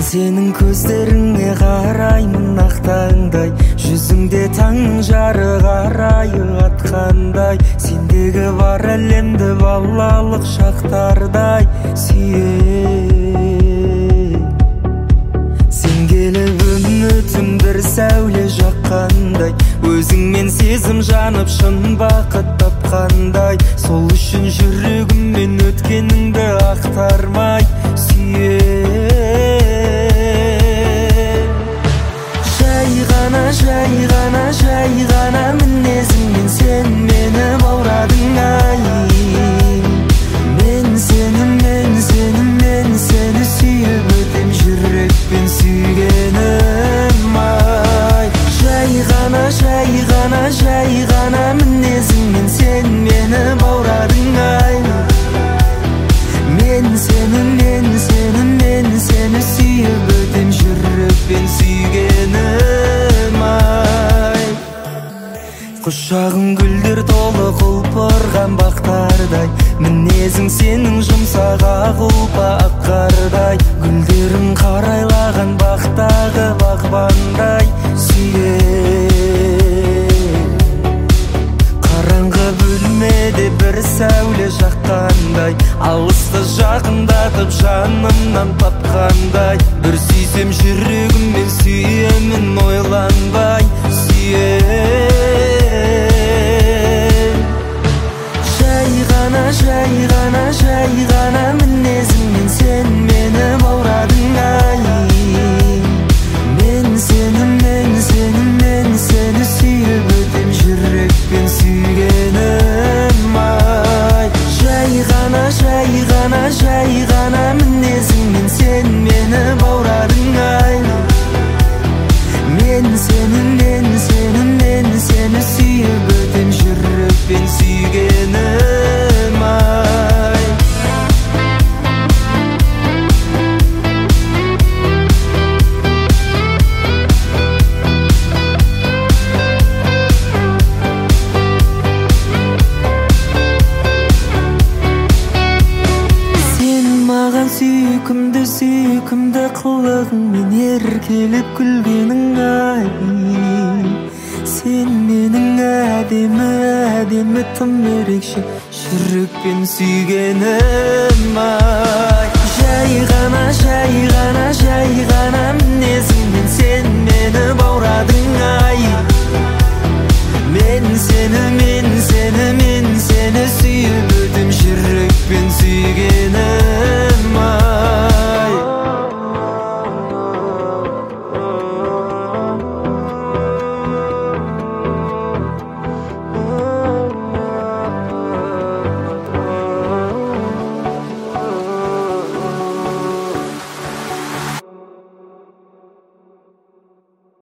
Сенің көздеріңе қараймын ақтаңдай, жүзіңде таңның жарық арайы атқандай. Сендегі бар әлемді балалық шақтардай сүйем. Сен келіп үмітім бір сәуле жаққандай, өзіңмен сезім жанып шын бақыт тапқандай. Сол үшін жүрегіммен өткеніңді ақтармай сүйем. Жай ғана мінезіңмен сен мені баурадың ай. Мен сені сүйіп өтем жүрекпен сүйгенім ай. Жай ғана мінезіңмен сен мені баурадың ай. Мен сені сүйіп өтем жүрекпен сүйгенім ай. Құшағың гүлдер толы құлпырған бақтардай, мінезің сенің жұмсақ ақ ұлпа ақ қардай. Гүлдерің қарайлаған бақтағы бағбандай сүйем. Қараңғы бөлмеде бір сәуле жаққандай, алысты жақындатып жанымнан тапқандай. Бір сүйсем жүрегіммен сүйемін ойланбай сүйем. Жай ғана мінезіңмен сен мені баурадың ай. Мен сені сүйіп өтем жүрекпен сүйгенім ай. Жай ғана мінезіңмен сен мені баурадың ай. Мен сені сүйіп өтем жүрекпен сүйгенім ай. Сен маған сүйкімді қылығыңмен еркелеп күлгенің ай. Сен менің әдемі тым ерекше жүрекпен сүйгенім ай. Жай ғана